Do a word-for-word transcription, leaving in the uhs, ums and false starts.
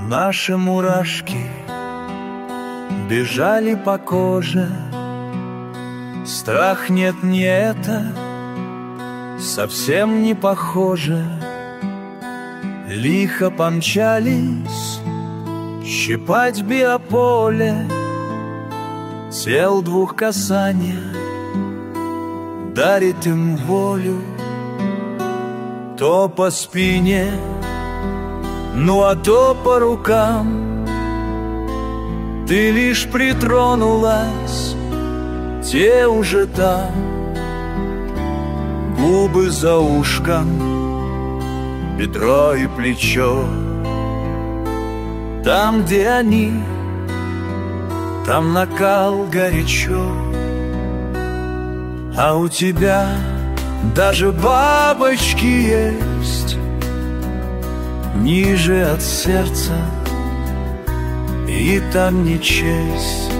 Наши мурашки бежали по коже. Страх нет, не это, совсем не похоже. Лихо помчались щипать биополе. Тел двух касания дарит им волю. То по спине, ну а то по рукам. Ты лишь притронулась, те уже там. Губы за ушком, бедро и плечо. Там, где они, там накал горячо. А у тебя даже бабочки есть ниже от сердца, и там не честь.